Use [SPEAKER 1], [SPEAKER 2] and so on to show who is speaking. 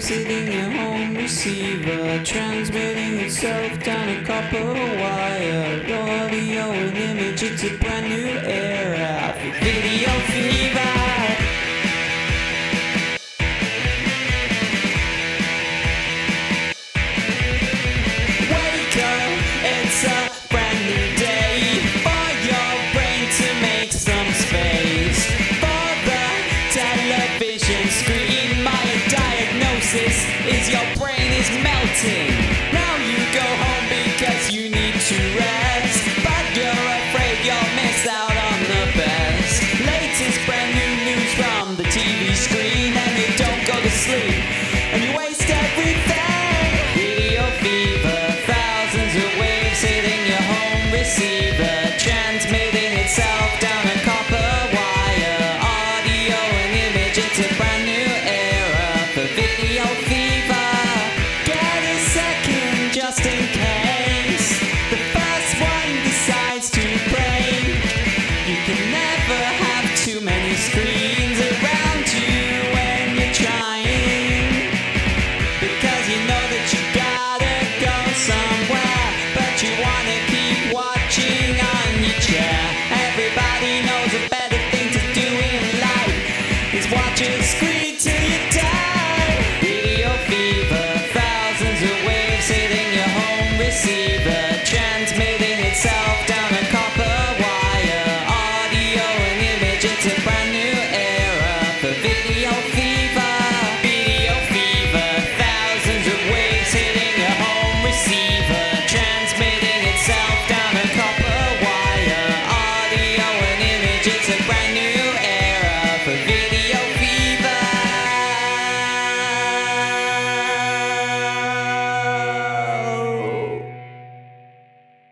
[SPEAKER 1] waves hitting your home receiver, transmitting itself down a copper wire. Audio and image, it's a brand new era for video fever. Wake up, it's a brand new day for your brain to make some space for the television screen. My diagnosis is your brain is melting. Now you go home because you need to rest, but you're afraid you'll miss out on the best. Latest brand new news from the TV screen, and you don't go to sleep, and you waste everything. Video fever, thousands of waves hitting your home receiver, transmitting itself down a copper wire. Audio and image, it's a brand new era for video fever. Get a second just in case the first one decides to break. You can never have too many screens around you when you're trying, because you know that you gotta go somewhere, but you wanna keep watching on your chair. Everybody knows a better thing to do in life is watch a screen.